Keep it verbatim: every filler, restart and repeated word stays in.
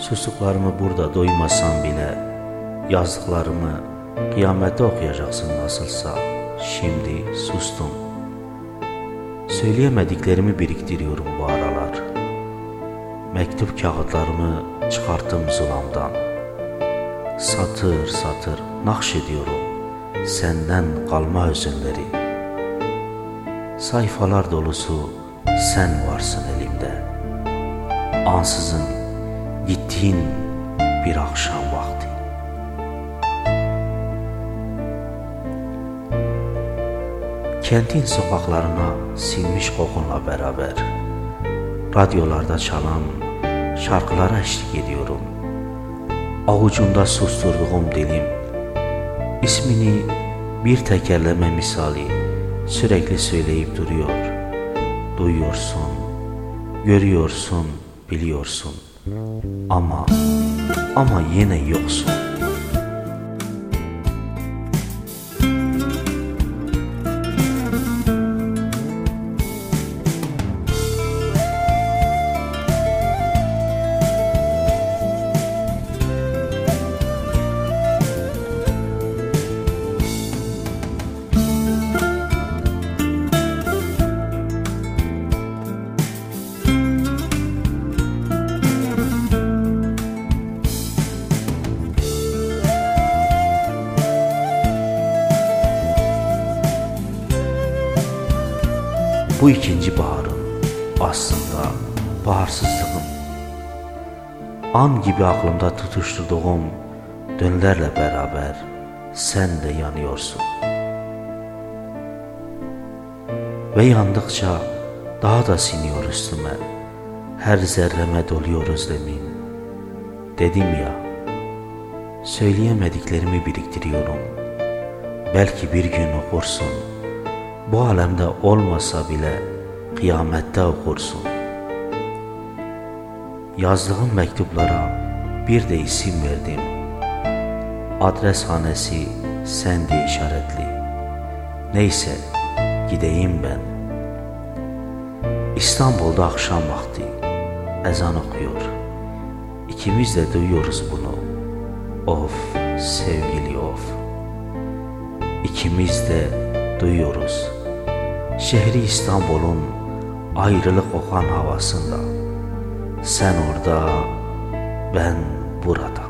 Sustuklarımı burada doymasan bile, yazdıklarımı kıyamette okuyacaksın nasılsa. Şimdi sustum. Söyleyemediklerimi biriktiriyorum bu aralar. Mektup kağıtlarımı çıkarttım zulamdan. Satır satır nakşediyorum senden kalma hüzünleri. Sayfalar dolusu sen varsın elimde. Ansızın gittiğin bir akşam vakti. Kentin sokaklarına sinmiş kokunla beraber radyolarda çalan şarkılara eşlik ediyorum. Avucumda susturduğum dilim ismini bir tekerleme misali sürekli söyleyip duruyor. Duyuyorsun, görüyorsun, biliyorsun ama ama yine yoksun. Bu ikinci baharım, aslında baharsızlığım. An gibi aklımda tutuşturduğum dönlerle beraber sen de yanıyorsun. Ve yandıkça daha da siniyor üstüme, her zerreme doluyor özlemin. Dedim ya, söyleyemediklerimi biriktiriyorum. Belki bir gün okursun. Bu alemde olmasa bile kıyamette okursun. Yazdığım mektuplara bir de isim verdim. Adreshanesi sen diye işaretli. Neyse gideyim ben. İstanbul'da akşam vakti ezan okuyor. İkimiz de duyuyoruz bunu. Of sevgili of. İkimiz de duyuyoruz. Şehri İstanbul'un ayrılık kokan havasında. Sen orada, ben burada.